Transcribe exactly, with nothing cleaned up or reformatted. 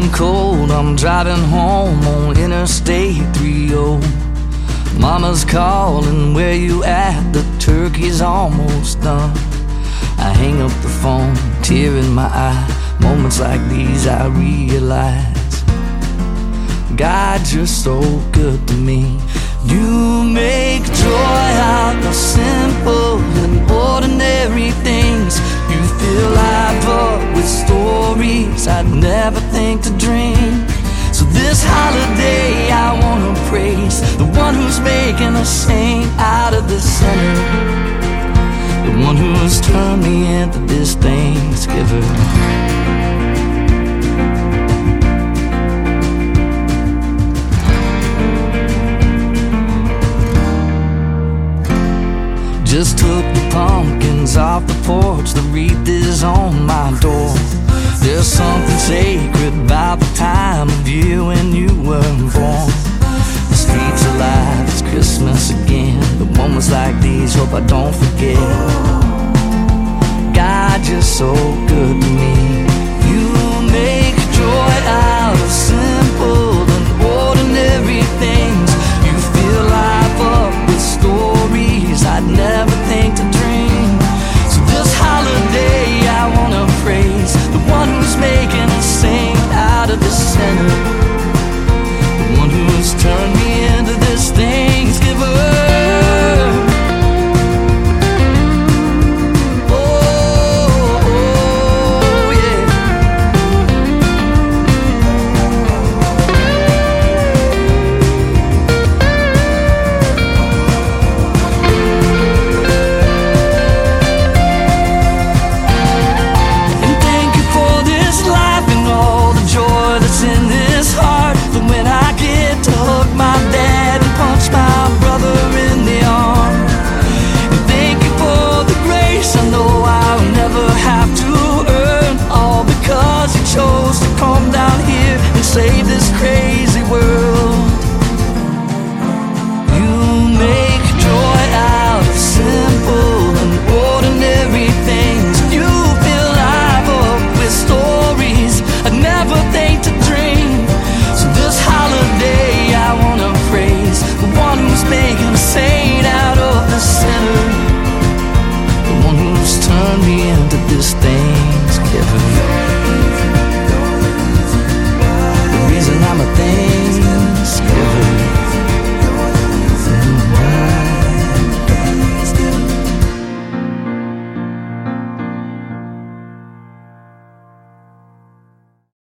getting cold, I'm driving home on Interstate three oh. Mama's calling, where you at? The turkey's almost done. I hang up the phone, tear in my eye. Moments like these I realize God, you're so good to me. You make joy out of simple and ordinary things. You fill life up with stories I'd never think to dream. So this holiday I wanna praise the one who's making a saint out of the sinner, the one who has turned me into this Thanksgiver. Just took the pumpkins off the porch, the wreath is on my door. There's something sacred about the time of year when you were born. The streets alive, it's Christmas again. The moments like these, hope I don't forget. God, you're so good to me. You make joy out